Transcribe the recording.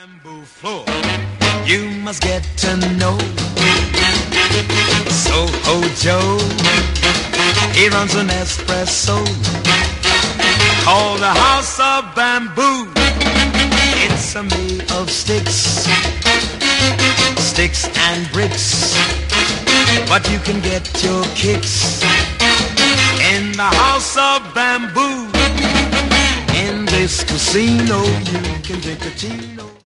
Bamboo floor, you must get to know Soho Joe. He runs an espresso called the House of Bamboo. It's a made of sticks and bricks, but you can get your kicks in the House of Bamboo. In this casino, you can drink a Tino.